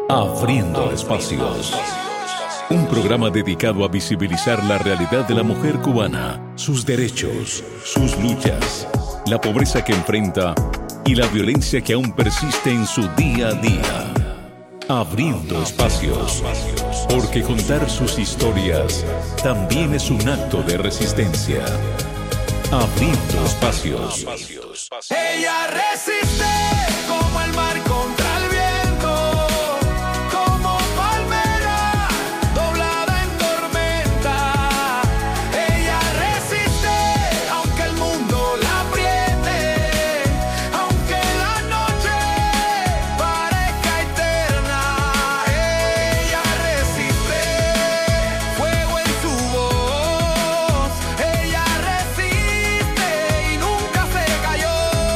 Abriendo Espacios. Un programa dedicado a visibilizar la realidad de la mujer cubana, sus derechos, sus luchas, la pobreza que enfrenta y la violencia que aún persiste en su día a día. Abriendo Espacios. Porque contar sus historias también es un acto de resistencia. Abriendo Espacios. Ella resiste como el mar contra el viento, como palmera doblada en tormenta. Ella resiste aunque el mundo la apriete, aunque la noche parezca eterna. Ella resiste, fuego en su voz. Ella resiste y nunca se cayó.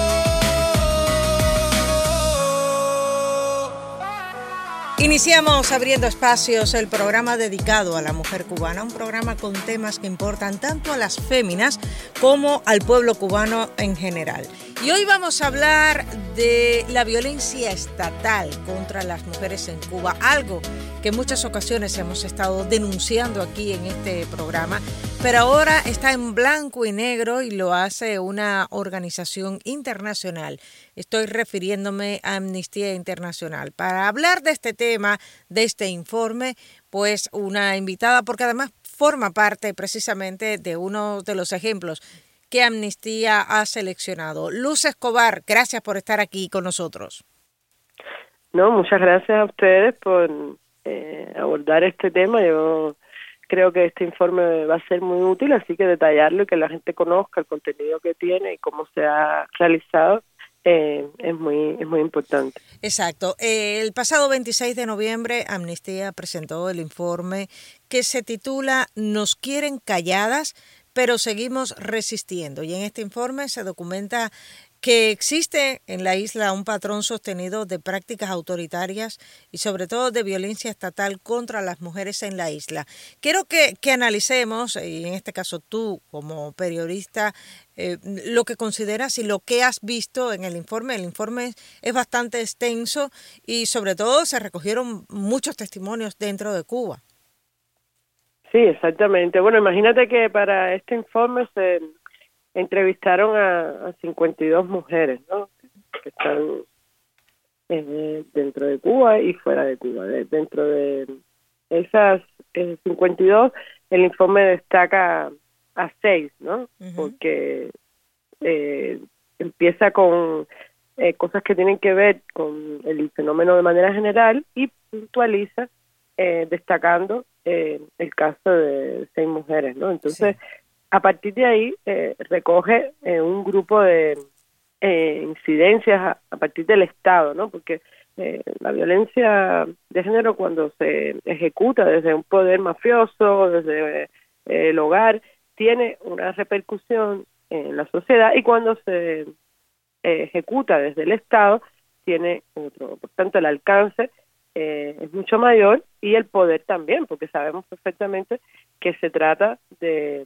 Iniciamos Abriendo Espacios, el programa dedicado a la mujer cubana, un programa con temas que importan tanto a las féminas como al pueblo cubano en general. Y hoy vamos a hablar de la violencia estatal contra las mujeres en Cuba, algo que en muchas ocasiones hemos estado denunciando aquí en este programa, pero ahora está en blanco y negro y lo hace una organización internacional. Estoy refiriéndome a Amnistía Internacional. Para hablar de este tema, de este informe, pues una invitada, porque además forma parte precisamente de uno de los ejemplos que Amnistía ha seleccionado. Luz Escobar, gracias por estar aquí con nosotros. No, muchas gracias a ustedes por abordar este tema. Yo creo que este informe va a ser muy útil, así que detallarlo y que la gente conozca el contenido que tiene y cómo se ha realizado es muy importante. Exacto. El pasado 26 de noviembre, Amnistía presentó el informe que se titula Nos quieren calladas, pero seguimos resistiendo. Y en este informe se documenta que existe en la isla un patrón sostenido de prácticas autoritarias y sobre todo de violencia estatal contra las mujeres en la isla. Quiero que analicemos, y en este caso tú como periodista, lo que consideras y lo que has visto en el informe. El informe es bastante extenso y sobre todo se recogieron muchos testimonios dentro de Cuba. Sí, exactamente. Bueno, imagínate que para este informe se entrevistaron a 52 mujeres, ¿no? Que están dentro de Cuba y fuera de Cuba. Dentro de esas 52, el informe destaca a 6, ¿no? Uh-huh. Porque empieza con cosas que tienen que ver con el fenómeno de manera general y puntualiza destacando el caso de 6 mujeres, ¿no? Entonces, sí. A partir de ahí recoge un grupo de incidencias a partir del Estado, ¿no? Porque la violencia de género, cuando se ejecuta desde un poder mafioso, desde el hogar, tiene una repercusión en la sociedad, y cuando se ejecuta desde el Estado tiene otro. Por tanto, el alcance es mucho mayor y el poder también, porque sabemos perfectamente que se trata de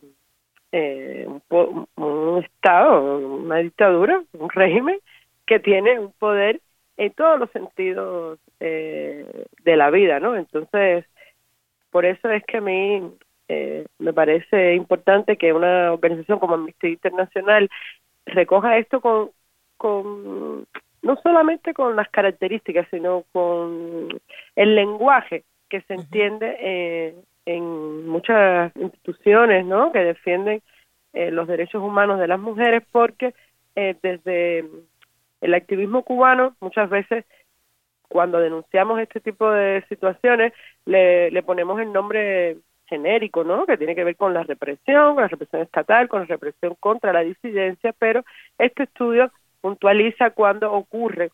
un Estado, una dictadura, un régimen que tiene un poder en todos los sentidos de la vida, ¿no? Entonces, por eso es que a mí me parece importante que una organización como Amnistía Internacional recoja esto con no solamente con las características, sino con el lenguaje que se entiende en muchas instituciones, ¿no? Que defienden los derechos humanos de las mujeres, porque desde el activismo cubano muchas veces cuando denunciamos este tipo de situaciones le ponemos el nombre genérico, ¿no? Que tiene que ver con la represión estatal, con la represión contra la disidencia, pero este estudio puntualiza cuando ocurre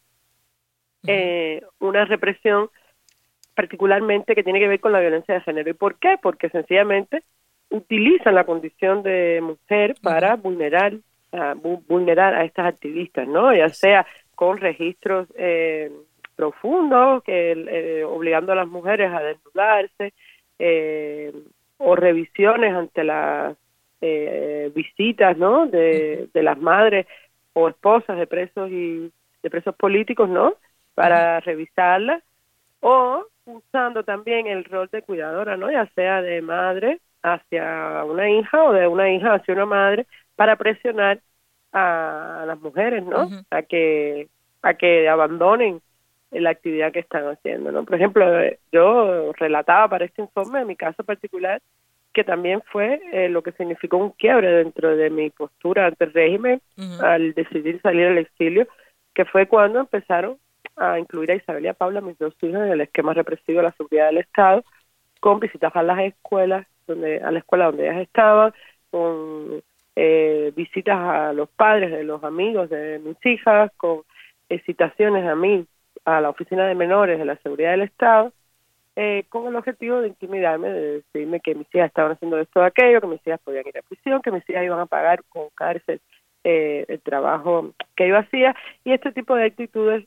una represión particularmente que tiene que ver con la violencia de género. ¿Y por qué? Porque sencillamente utilizan la condición de mujer para vulnerar a estas activistas, ¿no? Ya sea con registros profundos, obligando a las mujeres a desnudarse, o revisiones ante las visitas, ¿no? de las madres o esposas de presos políticos, ¿no? Para revisarlas, o usando también el rol de cuidadora, ¿no? Ya sea de madre hacia una hija o de una hija hacia una madre, para presionar a las mujeres, ¿no? Ujú. A que abandonen la actividad que están haciendo, ¿no? Por ejemplo, yo relataba para este informe, en mi caso particular, que también fue lo que significó un quiebre dentro de mi postura ante el régimen Ujú. al decidir salir al exilio, que fue cuando empezaron a incluir a Isabel y a Paula, mis dos hijas, en el esquema represivo de la seguridad del Estado, con visitas a las escuelas, a la escuela donde ellas estaban, con visitas a los padres de los amigos de mis hijas, con citaciones a mí, a la oficina de menores de la seguridad del Estado, con el objetivo de intimidarme, de decirme que mis hijas estaban haciendo esto o aquello, que mis hijas podían ir a prisión, que mis hijas iban a pagar con cárcel el trabajo que yo hacía, y este tipo de actitudes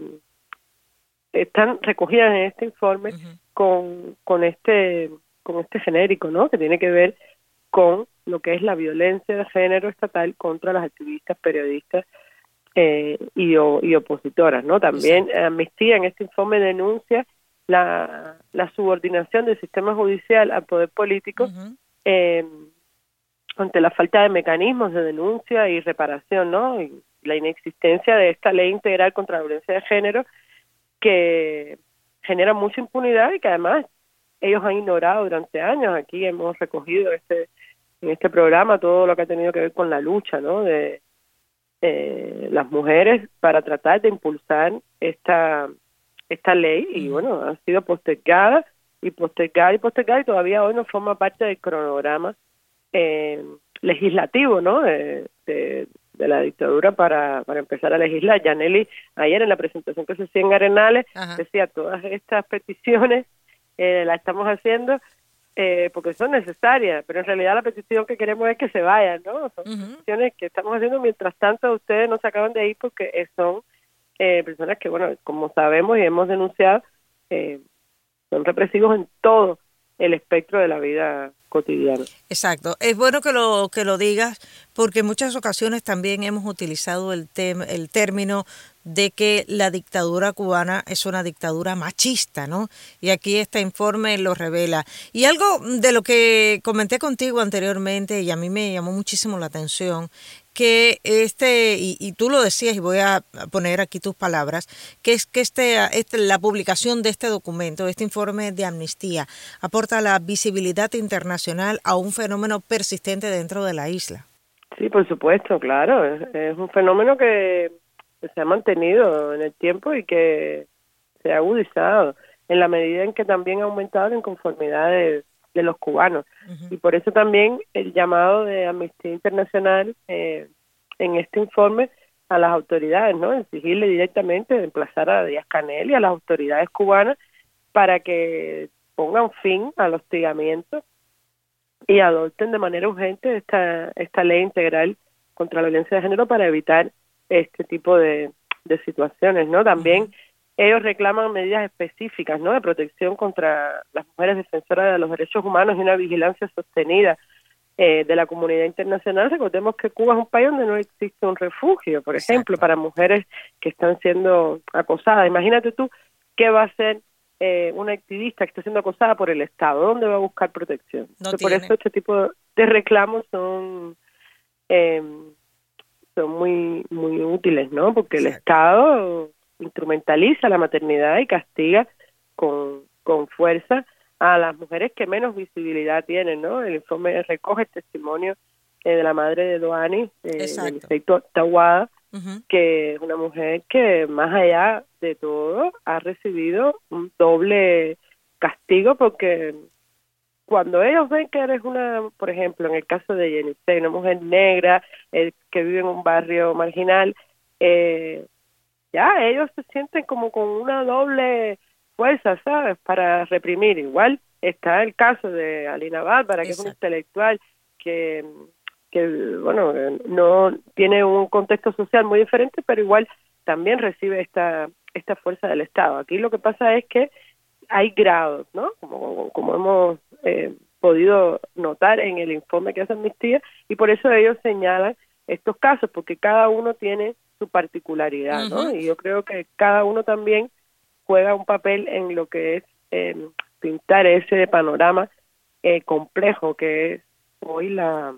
están recogidas en este informe con este genérico, ¿no? Que tiene que ver con lo que es la violencia de género estatal contra las activistas, periodistas y opositoras, ¿no? También Amnistía en este informe denuncia la subordinación del sistema judicial al poder político ante la falta de mecanismos de denuncia y reparación, ¿no? Y la inexistencia de esta ley integral contra la violencia de género, que genera mucha impunidad y que además ellos han ignorado durante años. Aquí hemos recogido en este programa todo lo que ha tenido que ver con la lucha, ¿no? De las mujeres para tratar de impulsar esta ley, y bueno, ha sido postergada y postergada y postergada, y todavía hoy no forma parte del cronograma legislativo, ¿no? De la dictadura para empezar a legislar. Yaneli ayer en la presentación que se hacía en Arenales decía: todas estas peticiones las estamos haciendo porque son necesarias, pero en realidad la petición que queremos es que se vayan, ¿no? Son peticiones que estamos haciendo mientras tanto ustedes no se acaban de ir, porque son personas que, bueno, como sabemos y hemos denunciado, son represivos en todo el espectro de la vida cotidiana. Exacto. Es bueno que lo digas, porque en muchas ocasiones también hemos utilizado el término de que la dictadura cubana es una dictadura machista, ¿no? Y aquí este informe lo revela. Y algo de lo que comenté contigo anteriormente, y a mí me llamó muchísimo la atención, que y tú lo decías, y voy a poner aquí tus palabras, que es que la publicación de este documento, este informe de Amnistía, aporta la visibilidad internacional a un fenómeno persistente dentro de la isla. Sí, por supuesto, claro. Es un fenómeno que se ha mantenido en el tiempo y que se ha agudizado en la medida en que también ha aumentado la inconformidad de los cubanos. Y por eso también el llamado de Amnistía Internacional en este informe a las autoridades, ¿no? Exigirle directamente, emplazar a Díaz-Canel y a las autoridades cubanas para que pongan fin al hostigamiento y adopten de manera urgente esta ley integral contra la violencia de género para evitar este tipo de situaciones, ¿no? También ellos reclaman medidas específicas, ¿no? De protección contra las mujeres defensoras de los derechos humanos y una vigilancia sostenida de la comunidad internacional. Recordemos que Cuba es un país donde no existe un refugio, por ejemplo, para mujeres que están siendo acosadas. Imagínate tú qué va a hacer una activista que está siendo acosada por el Estado. ¿Dónde va a buscar protección? Por eso este tipo de reclamos son muy muy útiles, ¿no? Porque el Estado instrumentaliza la maternidad y castiga con fuerza a las mujeres que menos visibilidad tienen, ¿no? El informe recoge el testimonio de la madre de Doani, del efecto Tawada, que es una mujer que, más allá de todo, ha recibido un doble castigo, porque cuando ellos ven que eres por ejemplo, en el caso de Yenisei, una mujer negra que vive en un barrio marginal, ya ellos se sienten como con una doble fuerza, ¿sabes?, para reprimir. Igual está el caso de Alina Bárbara, que es una intelectual que bueno, no tiene un contexto social muy diferente, pero igual también recibe esta fuerza del Estado. Aquí lo que pasa es que hay grados, ¿no? Como hemos podido notar en el informe que hace Amnistía, y por eso ellos señalan estos casos, porque cada uno tiene su particularidad, ¿no? Y yo creo que cada uno también juega un papel en lo que es pintar ese panorama complejo que es hoy la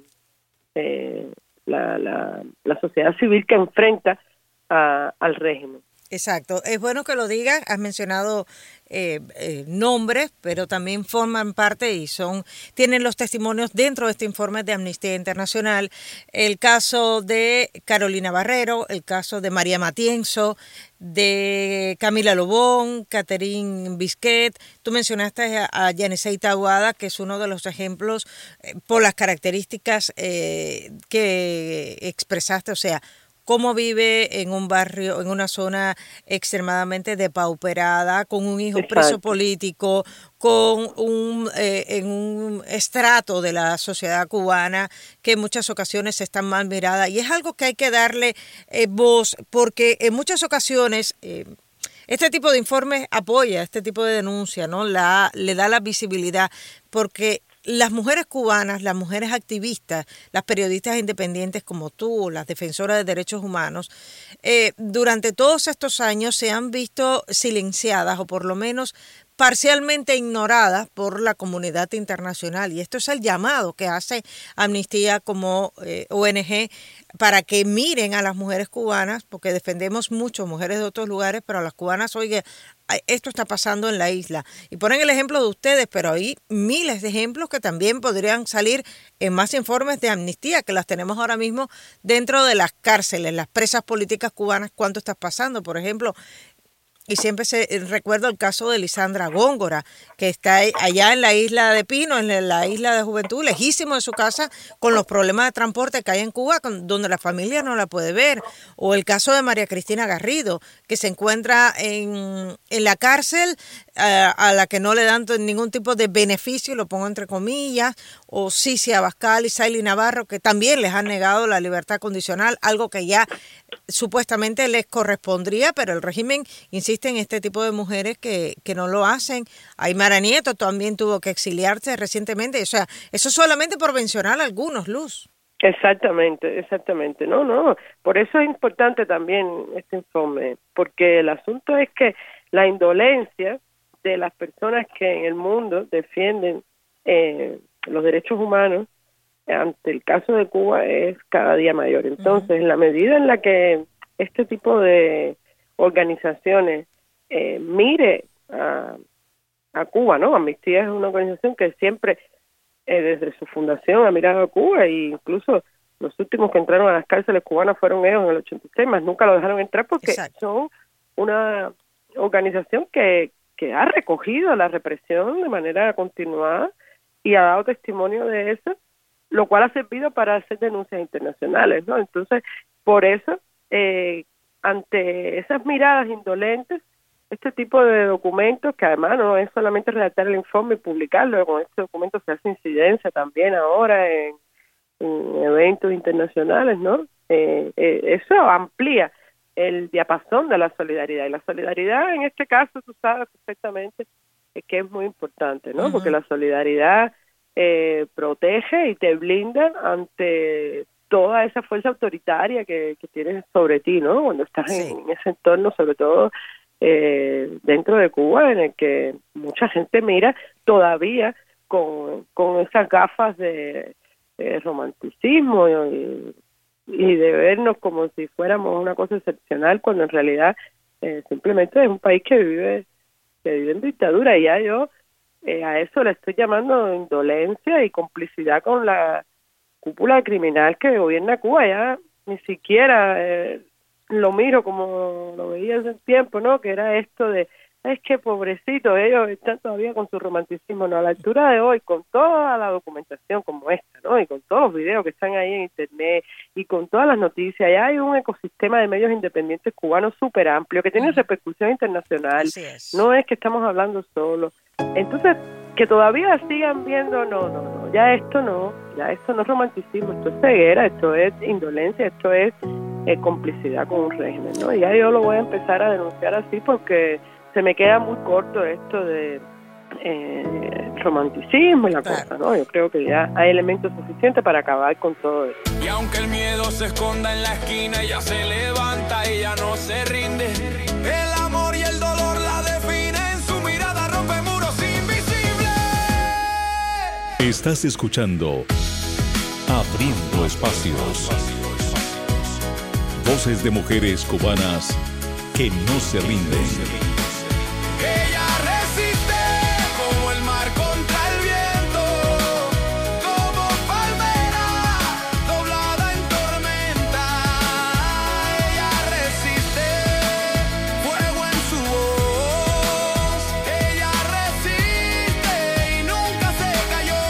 sociedad civil que enfrenta al régimen. Exacto. Es bueno que lo digas. Has mencionado nombres, pero también forman parte y tienen los testimonios dentro de este informe de Amnistía Internacional. El caso de Carolina Barrero, el caso de María Matienzo, de Camila Lobón, Catherine Bisquet. Tú mencionaste a Yanisseita Aguada, que es uno de los ejemplos por las características que expresaste, o sea, cómo vive en un barrio, en una zona extremadamente depauperada, con un hijo preso político, en un estrato de la sociedad cubana que en muchas ocasiones está mal mirada. Y es algo que hay que darle voz, porque en muchas ocasiones este tipo de informes apoya este tipo de denuncia, ¿no? Le da la visibilidad, porque las mujeres cubanas, las mujeres activistas, las periodistas independientes como tú, las defensoras de derechos humanos, durante todos estos años se han visto silenciadas o por lo menos parcialmente ignoradas por la comunidad internacional. Y esto es el llamado que hace Amnistía como ONG para que miren a las mujeres cubanas, porque defendemos mucho mujeres de otros lugares, pero a las cubanas, oye, esto está pasando en la isla. Y ponen el ejemplo de ustedes, pero hay miles de ejemplos que también podrían salir en más informes de Amnistía, que las tenemos ahora mismo dentro de las cárceles, las presas políticas cubanas. ¿Cuánto está pasando? Por ejemplo, y siempre recuerdo el caso de Lisandra Góngora, que está allá en la isla de Pino, en la isla de Juventud, lejísimo de su casa, con los problemas de transporte que hay en Cuba, donde la familia no la puede ver. O el caso de María Cristina Garrido, que se encuentra en la cárcel, a la que no le dan ningún tipo de beneficio, lo pongo entre comillas, o Cici Abascal y Saily Navarro, que también les han negado la libertad condicional, algo que ya supuestamente les correspondría, pero el régimen insiste en este tipo de mujeres que no lo hacen. Aymara Nieto también tuvo que exiliarse recientemente, o sea, eso solamente por mencionar algunos, Luz. Exactamente. No, por eso es importante también este informe, porque el asunto es que la indolencia de las personas que en el mundo defienden los derechos humanos ante el caso de Cuba es cada día mayor. Entonces, en la medida en la que este tipo de organizaciones mire a Cuba, ¿no? Amnistía es una organización que siempre, desde su fundación, ha mirado a Cuba, e incluso los últimos que entraron a las cárceles cubanas fueron ellos en el 86, más nunca lo dejaron entrar porque son una organización que ha recogido la represión de manera continuada y ha dado testimonio de eso, lo cual ha servido para hacer denuncias internacionales, ¿no? Entonces, por eso, ante esas miradas indolentes, este tipo de documentos, que además no es solamente redactar el informe y publicarlo, con este documento se hace incidencia también ahora en eventos internacionales, ¿no? Eso amplía el diapasón de la solidaridad, y la solidaridad en este caso tú sabes perfectamente que es muy importante, ¿no? Porque la solidaridad protege y te blinda ante toda esa fuerza autoritaria que tienes sobre ti, ¿no? Cuando estás en ese entorno, sobre todo dentro de Cuba, en el que mucha gente mira todavía con esas gafas de romanticismo y de vernos como si fuéramos una cosa excepcional, cuando en realidad simplemente es un país que vive en dictadura. Y ya yo a eso le estoy llamando indolencia y complicidad con la cúpula criminal que gobierna Cuba. Ya ni siquiera lo miro como lo veía hace tiempo, ¿no? Que era esto de, es que pobrecito, ellos están todavía con su romanticismo. No, a la altura de hoy, con toda la documentación como esta, ¿no? Y con todos los videos que están ahí en internet y con todas las noticias, ya hay un ecosistema de medios independientes cubanos súper amplio que tiene repercusión internacional. No es que estamos hablando solo. Entonces, que todavía sigan viendo, no, ya esto no es romanticismo, esto es ceguera, esto es indolencia, esto es complicidad con un régimen, ¿no? Y ya yo lo voy a empezar a denunciar así porque se me queda muy corto esto de romanticismo y la cosa, ¿no? Yo creo que ya hay elementos suficientes para acabar con todo eso. Y aunque el miedo se esconda en la esquina, ella se levanta, ella no se rinde. El amor y el dolor la defienden. Estás escuchando Abriendo Espacios. Voces de mujeres cubanas que no se rinden. Ella resiste como el mar contra el viento, como palmera doblada en tormenta. Ella resiste, fuego en su voz. Ella resiste y nunca se cayó.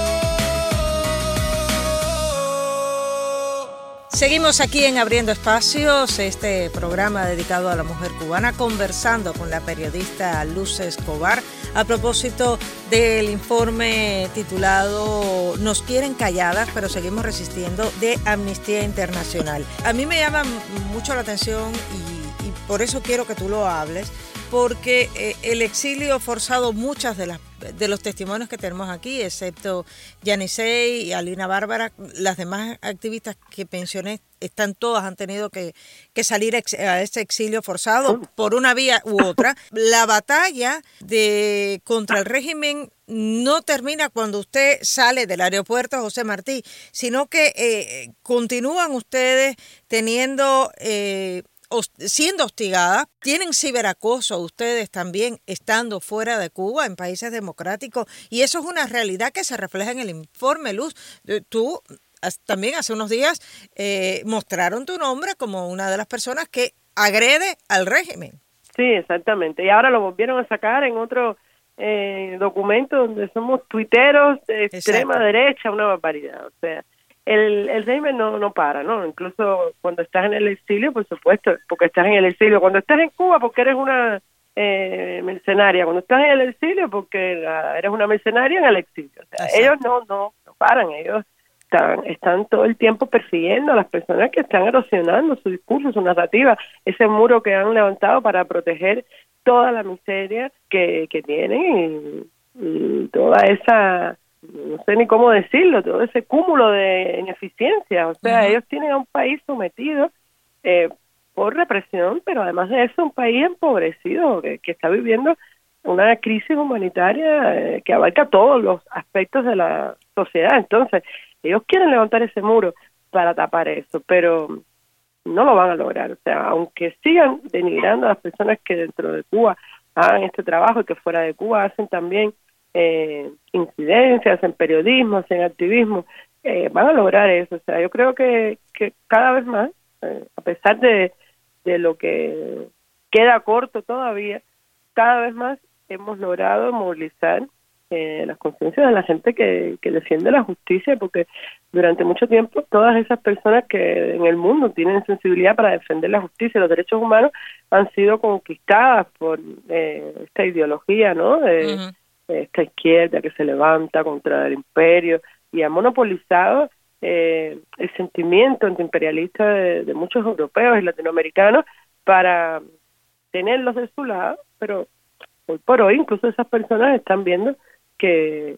Seguimos aquí en Abriendo Espacios, este programa dedicado a la mujer cubana, conversando con la periodista Luz Escobar a propósito del informe titulado Nos quieren calladas, pero seguimos resistiendo, de Amnistía Internacional. A mí me llama mucho la atención y por eso quiero que tú lo hables, porque el exilio forzado, muchas de los testimonios que tenemos aquí, excepto Yanisei y Alina Bárbara, las demás activistas que mencioné, han tenido que salir a ese exilio forzado por una vía u otra. La batalla contra el régimen no termina cuando usted sale del aeropuerto José Martí, sino que continúan ustedes siendo hostigadas, tienen ciberacoso ustedes también estando fuera de Cuba, en países democráticos, y eso es una realidad que se refleja en el informe, Luz. Tú también hace unos días mostraron tu nombre como una de las personas que agrede al régimen. Sí, exactamente, y ahora lo volvieron a sacar en otro documento donde somos tuiteros de extrema derecha, una barbaridad, o sea, el régimen no para, ¿no? Incluso cuando estás en el exilio, por supuesto, porque estás en el exilio. Cuando estás en Cuba, porque eres una mercenaria. Cuando estás en el exilio, porque eres una mercenaria en el exilio. O sea, ellos no paran. Ellos están todo el tiempo persiguiendo a las personas que están erosionando su discurso, su narrativa. Ese muro que han levantado para proteger toda la miseria que tienen y toda esa... no sé ni cómo decirlo, todo ese cúmulo de ineficiencia. O sea, ellos tienen a un país sometido por represión, pero además de eso un país empobrecido que está viviendo una crisis humanitaria que abarca todos los aspectos de la sociedad. Entonces, ellos quieren levantar ese muro para tapar eso, pero no lo van a lograr. O sea, aunque sigan denigrando a las personas que dentro de Cuba hagan este trabajo y que fuera de Cuba hacen también incidencias en periodismo, en activismo, van a lograr eso. O sea, yo creo que cada vez más, a pesar de lo que queda corto todavía, cada vez más hemos logrado movilizar las conciencias de la gente que defiende la justicia, porque durante mucho tiempo todas esas personas que en el mundo tienen sensibilidad para defender la justicia y los derechos humanos han sido conquistadas por esta ideología, ¿no? Esta izquierda que se levanta contra el imperio y ha monopolizado el sentimiento antiimperialista de muchos europeos y latinoamericanos para tenerlos de su lado, pero hoy por hoy incluso esas personas están viendo que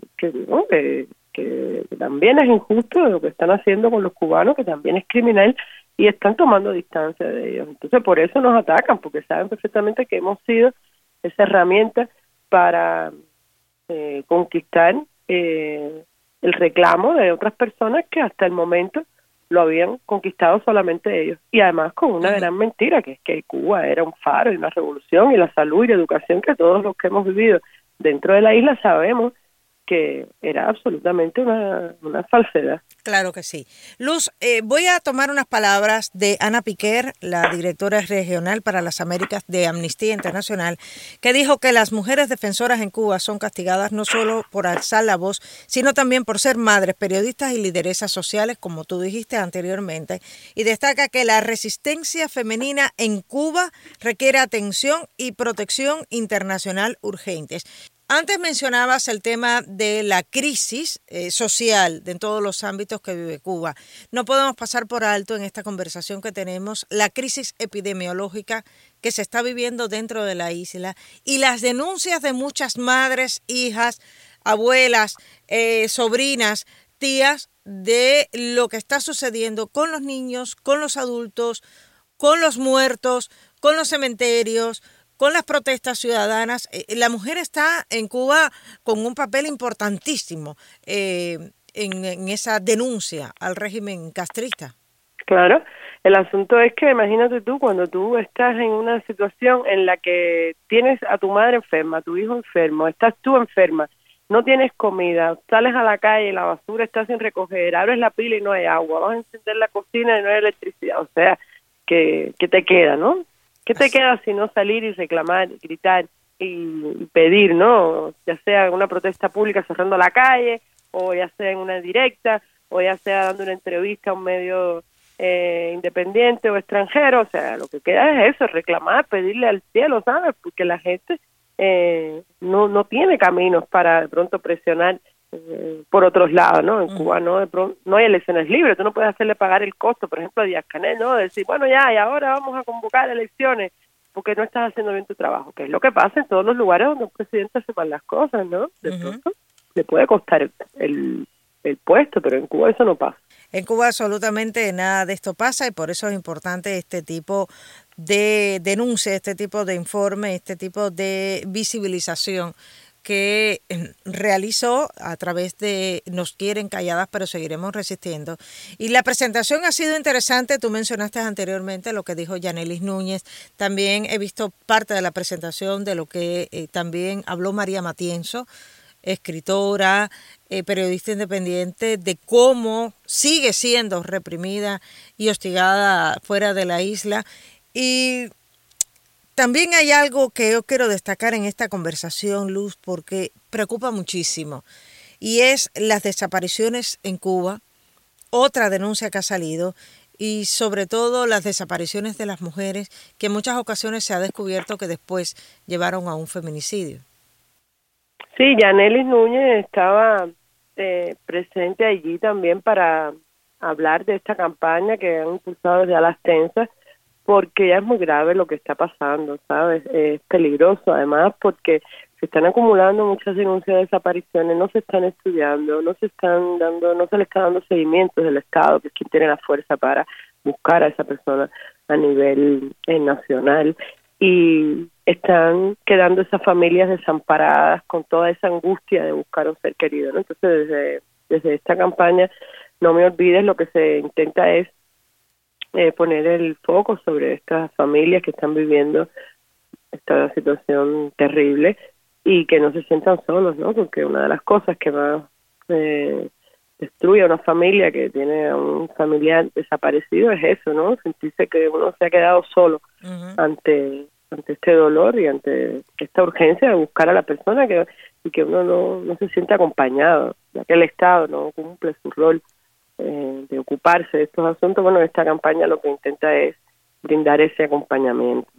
también es injusto lo que están haciendo con los cubanos, que también es criminal, y están tomando distancia de ellos. Entonces por eso nos atacan, porque saben perfectamente que hemos sido esa herramienta para conquistar el reclamo de otras personas que hasta el momento lo habían conquistado solamente ellos, y además con una gran mentira, que es que Cuba era un faro y una revolución, y la salud y la educación que todos los que hemos vivido dentro de la isla sabemos que era absolutamente una falsedad. Claro que sí. Luz, voy a tomar unas palabras de Ana Piquer, la directora regional para las Américas de Amnistía Internacional, que dijo que las mujeres defensoras en Cuba son castigadas no solo por alzar la voz, sino también por ser madres, periodistas y lideresas sociales, como tú dijiste anteriormente, y destaca que la resistencia femenina en Cuba requiere atención y protección internacional urgentes. Antes mencionabas el tema de la crisis social en todos los ámbitos que vive Cuba. No podemos pasar por alto en esta conversación que tenemos la crisis epidemiológica que se está viviendo dentro de la isla y las denuncias de muchas madres, hijas, abuelas, sobrinas, tías, de lo que está sucediendo con los niños, con los adultos, con los muertos, con los cementerios, con las protestas ciudadanas. La mujer está en Cuba con un papel importantísimo en esa denuncia al régimen castrista. Claro, el asunto es que imagínate tú, cuando tú estás en una situación en la que tienes a tu madre enferma, a tu hijo enfermo, estás tú enferma, no tienes comida, sales a la calle, la basura está sin recoger, abres la pila y no hay agua, vas a encender la cocina y no hay electricidad, o sea, ¿qué te queda, no? ¿Qué te queda si no salir y reclamar, gritar y pedir, no? Ya sea una protesta pública cerrando la calle, o ya sea en una directa, o ya sea dando una entrevista a un medio independiente o extranjero, o sea, lo que queda es eso, reclamar, pedirle al cielo, ¿sabes? Porque la gente no tiene caminos para de pronto presionar por otros lados, ¿no? En Cuba no hay elecciones libres, tú no puedes hacerle pagar el costo, por ejemplo, a Díaz-Canel, ¿no? Decir, bueno, ya, y ahora vamos a convocar elecciones porque no estás haciendo bien tu trabajo, que es lo que pasa en todos los lugares donde un presidente hace mal las cosas, ¿no? De pronto le puede costar el puesto, pero en Cuba eso no pasa. En Cuba absolutamente nada de esto pasa y por eso es importante este tipo de denuncia, este tipo de informe, este tipo de visibilización que realizó a través de Nos quieren calladas, pero seguiremos resistiendo. Y la presentación ha sido interesante, tú mencionaste anteriormente lo que dijo Yanelis Núñez, también he visto parte de la presentación de lo que también habló María Matienzo, escritora, periodista independiente, de cómo sigue siendo reprimida y hostigada fuera de la isla. Y también hay algo que yo quiero destacar en esta conversación, Luz, porque preocupa muchísimo, y es las desapariciones en Cuba, otra denuncia que ha salido, y sobre todo las desapariciones de las mujeres, que en muchas ocasiones se ha descubierto que después llevaron a un feminicidio. Sí, Yanelis Núñez estaba presente allí también para hablar de esta campaña que han impulsado desde Alas Tensas, porque ya es muy grave lo que está pasando, ¿sabes? Es peligroso, además, porque se están acumulando muchas denuncias de desapariciones, no se están estudiando, no se le está dando seguimiento del Estado, que es quien tiene la fuerza para buscar a esa persona a nivel nacional, y están quedando esas familias desamparadas con toda esa angustia de buscar a un ser querido, ¿no? Entonces, desde esta campaña, No Me Olvides, lo que se intenta es poner el foco sobre estas familias que están viviendo esta situación terrible y que no se sientan solos, ¿no? Porque una de las cosas que más destruye a una familia que tiene a un familiar desaparecido es eso, ¿no? Sentirse que uno se ha quedado solo ante este dolor y ante esta urgencia de buscar a la persona y que uno no se siente acompañado, ya que el Estado no cumple su rol de ocuparse de estos asuntos. Bueno, esta campaña lo que intenta es brindar ese acompañamiento.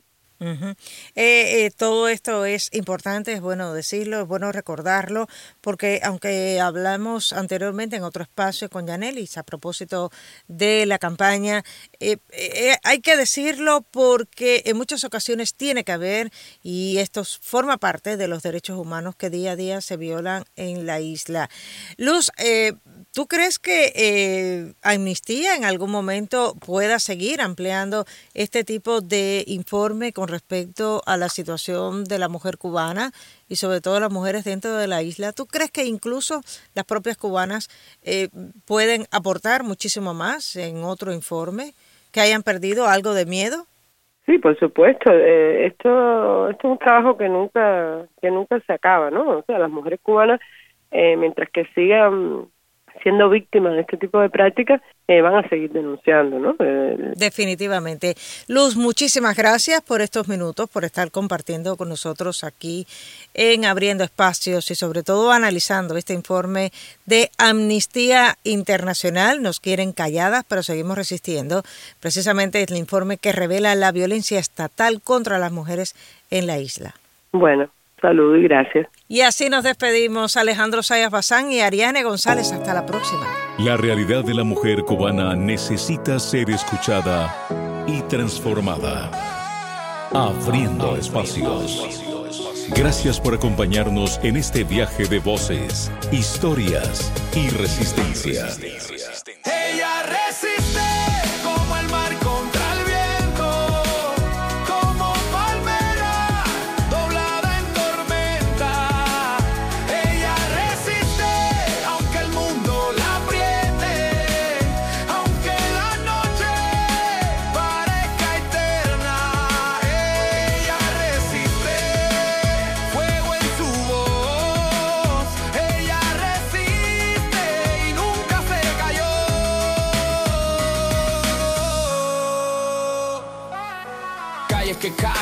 Todo esto es importante, es bueno decirlo, es bueno recordarlo, porque aunque hablamos anteriormente en otro espacio con Yanelis a propósito de la campaña, hay que decirlo porque en muchas ocasiones tiene que haber, y esto forma parte de los derechos humanos que día a día se violan en la isla. Luz, ¿tú crees que Amnistía en algún momento pueda seguir ampliando este tipo de informe con respecto a la situación de la mujer cubana y sobre todo las mujeres dentro de la isla? ¿Tú crees que incluso las propias cubanas pueden aportar muchísimo más en otro informe, que hayan perdido algo de miedo? Sí, por supuesto. Esto es un trabajo que nunca se acaba, ¿no? O sea, las mujeres cubanas, mientras que sigan siendo víctimas de este tipo de prácticas, van a seguir denunciando, ¿no? Definitivamente. Luz, muchísimas gracias por estos minutos, por estar compartiendo con nosotros aquí en Abriendo Espacios y sobre todo analizando este informe de Amnistía Internacional. Nos quieren calladas, pero seguimos resistiendo. Precisamente es el informe que revela la violencia estatal contra las mujeres en la isla. Bueno, saludos y gracias. Y así nos despedimos, Alejandro Sayas Bazán y Ariane González. Hasta la próxima. La realidad de la mujer cubana necesita ser escuchada y transformada. Abriendo Espacios. Gracias por acompañarnos en este viaje de voces, historias y resistencia. Ella resiste como el mar contra el viento, como palmera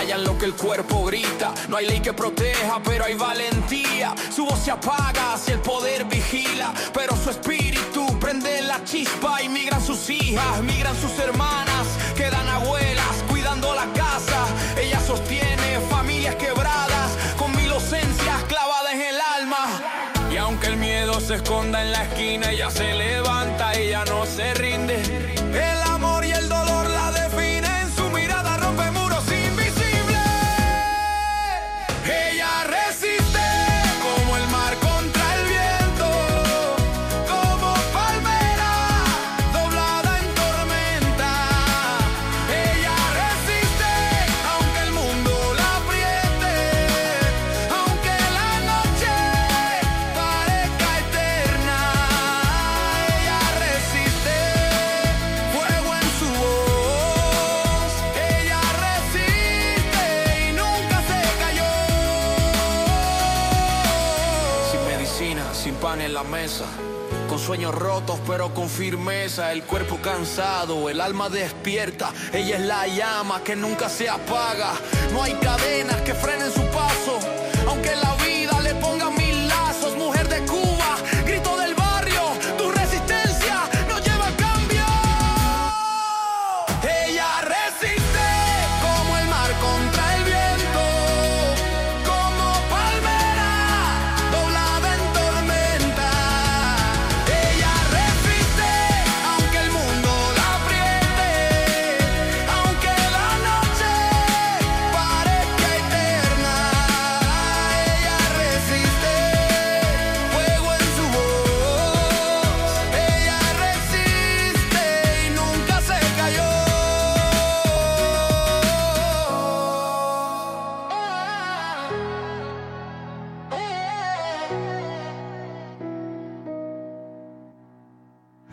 callan lo que el cuerpo grita. No hay ley que proteja, pero hay valentía. Su voz se apaga si el poder vigila, pero su espíritu prende la chispa. Y migran sus hijas, migran sus hermanas, quedan abuelas cuidando la casa. Ella sostiene familias quebradas con 1000 ausencias clavadas en el alma. Y aunque el miedo se esconda en la esquina, ella se levanta, ella no se rinde. El amor y el dolor la definen, su mirada rompe muros invisibles. Ella resiste como el mar contra el viento, como palmera doblada en tormenta. Ella resiste aunque el mundo la apriete, aunque la noche parezca eterna. Ella resiste, fuego en su voz. Ella resiste y nunca se cayó. Sin medicina, sin pan en la mesa, con sueños rotos pero con firmeza, el cuerpo cansado, el alma despierta. Ella es la llama que nunca se apaga. No hay cadenas que frenen su